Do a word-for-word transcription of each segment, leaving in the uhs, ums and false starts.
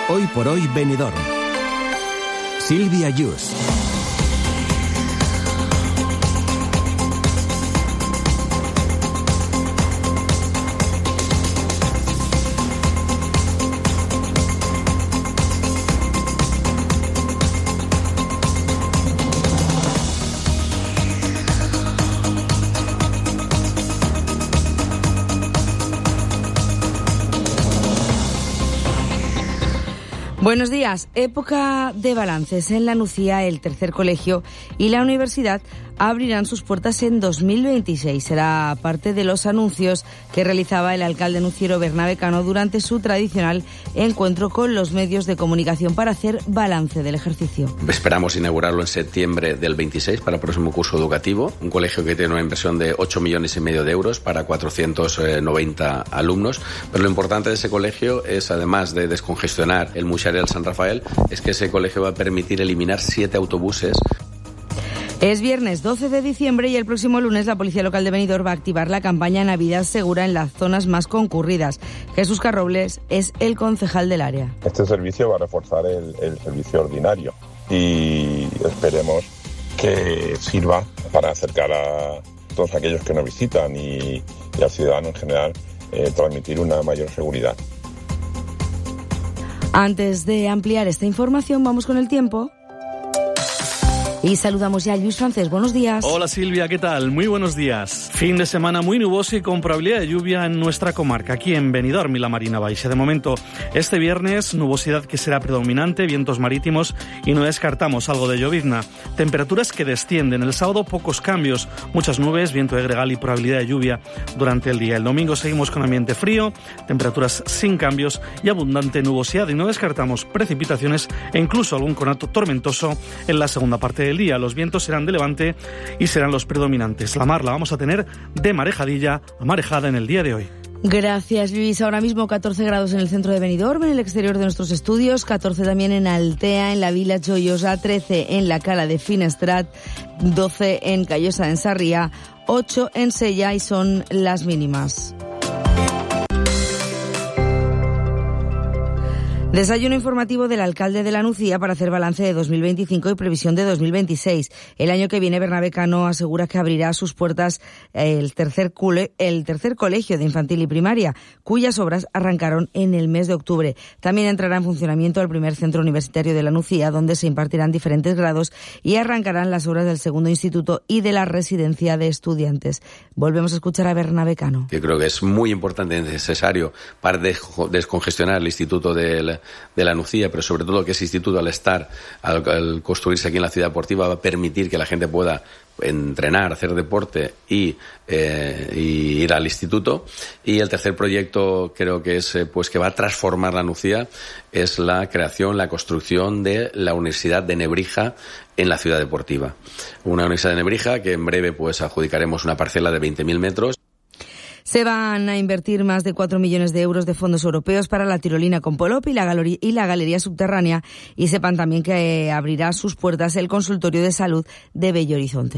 Hoy por hoy Benidorm. Silvia Yus. Buenos días. Época de balances. En La Nucía, el tercer colegio y la universidad abrirán sus puertas en dos mil veintiséis. Será parte de los anuncios que realizaba el alcalde nuciero Bernabé Cano durante su tradicional encuentro con los medios de comunicación para hacer balance del ejercicio. Esperamos inaugurarlo en septiembre del veintiséis para el próximo curso educativo. Un colegio que tiene una inversión de ocho millones y medio de euros para cuatrocientos noventa alumnos. Pero lo importante de ese colegio es, además de descongestionar el Muxarel San Rafael, es que ese colegio va a permitir eliminar siete autobuses. Es viernes doce de diciembre y el próximo lunes la Policía Local de Benidorm va a activar la campaña Navidad Segura en las zonas más concurridas. Jesús Carrobles es el concejal del área. Este servicio va a reforzar el, el servicio ordinario y esperemos que sirva para acercar a todos aquellos que nos visitan y, y al ciudadano en general eh, transmitir una mayor seguridad. Antes de ampliar esta información, vamos con el tiempo. Y saludamos ya a Luis Francés. Buenos días. Hola Silvia, ¿qué tal? Muy buenos días. Fin de semana muy nuboso y con probabilidad de lluvia en nuestra comarca, aquí en Benidorm y la Marina Baixa. De momento, este viernes, nubosidad que será predominante, vientos marítimos y no descartamos algo de llovizna. Temperaturas que descienden. El sábado, pocos cambios, muchas nubes, viento de gregal y probabilidad de lluvia durante el día. El domingo seguimos con ambiente frío, temperaturas sin cambios y abundante nubosidad. Y no descartamos precipitaciones e incluso algún conato tormentoso en la segunda parte del día. Los vientos serán de levante y serán los predominantes. La mar la vamos a tener de marejadilla a marejada en el día de hoy. Gracias, Luis. Ahora mismo catorce grados en el centro de Benidorm, en el exterior de nuestros estudios, catorce también en Altea, en la Vila Joyosa, trece en la Cala de Finestrat, doce en Callosa en Sarriá, ocho en Sella y son las mínimas. Desayuno informativo del alcalde de La Nucía para hacer balance de dos mil veinticinco y previsión de dos mil veintiséis. El año que viene, Bernabé Cano asegura que abrirá sus puertas el tercer, cule, el tercer colegio de infantil y primaria, cuyas obras arrancaron en el mes de octubre. También entrará en funcionamiento el primer centro universitario de La Nucía, donde se impartirán diferentes grados y arrancarán las obras del segundo instituto y de la residencia de estudiantes. Volvemos a escuchar a Bernabé Cano. Yo creo que es muy importante y necesario para descongestionar el instituto del de La Nucía, pero sobre todo que ese instituto, al estar, al, al construirse aquí en la ciudad deportiva, va a permitir que la gente pueda entrenar, hacer deporte y, eh, y ir al instituto. Y el tercer proyecto creo que es eh, pues que va a transformar La Nucía, es la creación, la construcción de la Universidad de Nebrija en la ciudad deportiva. Una Universidad de Nebrija que en breve pues adjudicaremos una parcela de veinte mil metros. Se van a invertir más de cuatro millones de euros de fondos europeos para la tirolina con Polop y la, galería, y la galería subterránea. Y sepan también que abrirá sus puertas el consultorio de salud de Bello Horizonte.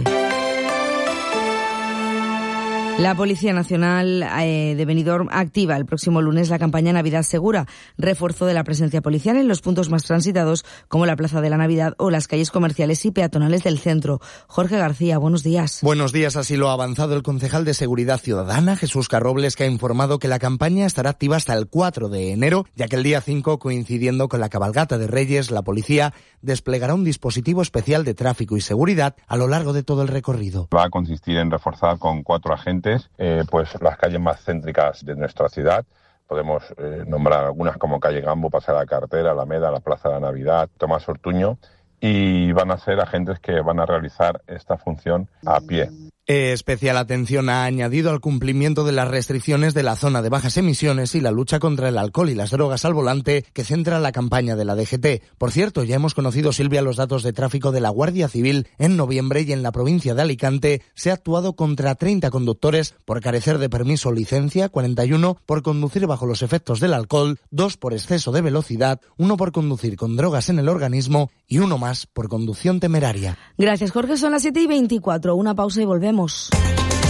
La Policía Nacional eh, de Benidorm activa el próximo lunes la campaña Navidad Segura, refuerzo de la presencia policial en los puntos más transitados como la Plaza de la Navidad o las calles comerciales y peatonales del centro. Jorge García, buenos días. Buenos días, así lo ha avanzado el concejal de Seguridad Ciudadana, Jesús Carrobles, que ha informado que la campaña estará activa hasta el cuatro de enero, ya que el día cinco, coincidiendo con la cabalgata de Reyes, la policía desplegará un dispositivo especial de tráfico y seguridad a lo largo de todo el recorrido. Va a consistir en reforzar con cuatro agentes Eh, pues las calles más céntricas de nuestra ciudad. Podemos eh, nombrar algunas como calle Gambo, Paseo de la Cartera, Alameda, la Plaza de la Navidad, Tomás Ortuño, y van a ser agentes que van a realizar esta función a pie. Especial atención ha añadido al cumplimiento de las restricciones de la zona de bajas emisiones y la lucha contra el alcohol y las drogas al volante que centra la campaña de la D G T. Por cierto, ya hemos conocido, Silvia, los datos de tráfico de la Guardia Civil en noviembre y en la provincia de Alicante se ha actuado contra treinta conductores por carecer de permiso o licencia, cuarenta y uno por conducir bajo los efectos del alcohol, dos por exceso de velocidad, uno por conducir con drogas en el organismo y uno más por conducción temeraria. Gracias, Jorge. Son las siete y veinticuatro. Una pausa y volvemos.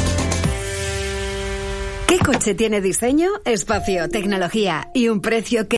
¿Qué coche tiene diseño, espacio, tecnología y un precio que